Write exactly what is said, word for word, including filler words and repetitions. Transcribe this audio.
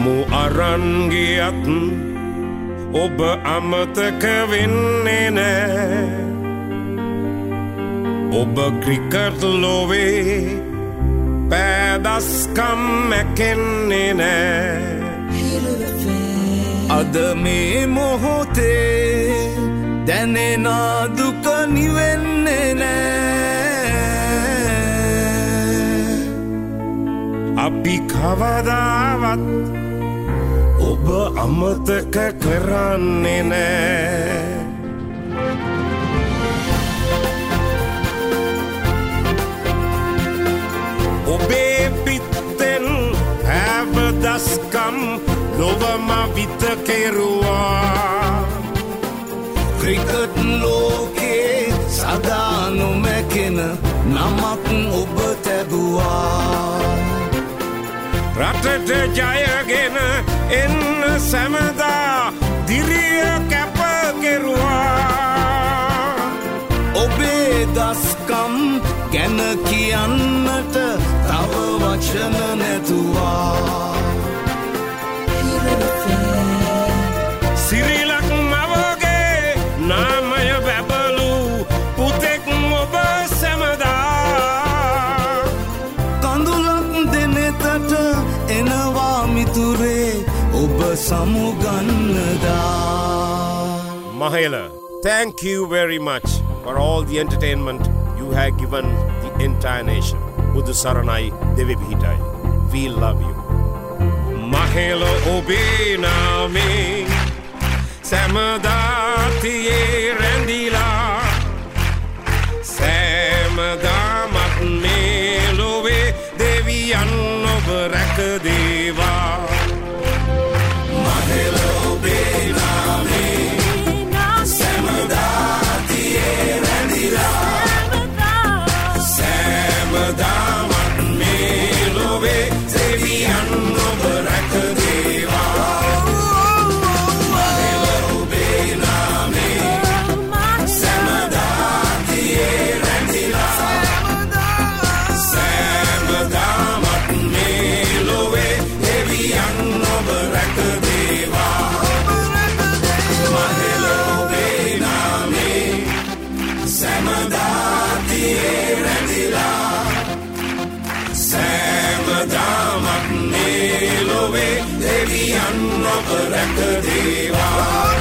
අමු අරන් ගියත් ඔබ අමතක වෙන්නේ නෑ. ඔබ ක්‍රිකට් ලෝවේ පෑදස්කම් මැකෙන්නේ නෑ. අද මේ මොහොතේ දැනෙන දුක නිවෙන්නේ නෑ. අපි කවදාවත් ඔබ අමතක කරන්නේ නෑ. ඔබේ පිත්තෙන් හැබදස්කම් ලොවම විත කෙරුවා. ක්‍රිකට් ලෝකේ සදා නොමැකෙන නමක් ඔබ තැබුවා. රටට ජයගෙන එන්න සැමදා දිරිය කැප කෙරුවා. ඔබේ දස්කම් ගැන කියන්නට තව වචන නැතුවා. සිරිලක් මවගේ නාමය බැබලු පුතෙක් ඔබ සැමදා. කඳුලක් දෙනෙතට එනවා මිතුරේ ඔබ සමුගන්නදා. Mahela, thank you very much for all the entertainment you have given the entire nation. Buddha Saranai Devi Pihitai. We love you. Mahela Obiname Samadatiye Randila Samadamat Melowe Devi Annobarakadeva. Mahela Obiname Samadatiye Randila Samadamat Melowe Devi Annobarakadeva. Devi Annobarakadeva.